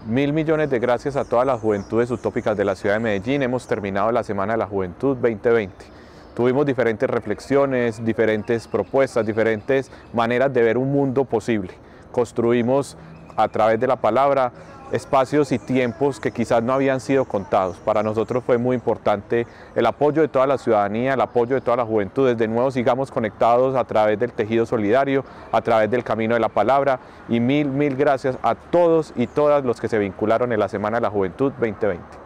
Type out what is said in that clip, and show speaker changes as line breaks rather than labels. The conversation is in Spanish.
Mil millones de gracias a todas las juventudes utópicas de la ciudad de Medellín. Hemos terminado la Semana de la Juventud 2020. Tuvimos diferentes reflexiones, diferentes propuestas, diferentes maneras de ver un mundo posible. Construimos a través de la palabra espacios y tiempos que quizás no habían sido contados. Para nosotros fue muy importante el apoyo de toda la ciudadanía, el apoyo de todas las juventudes. De nuevo sigamos conectados a través del tejido solidario, a través del camino de la palabra, y mil gracias a todos y todas los que se vincularon en la Semana de la Juventud 2020.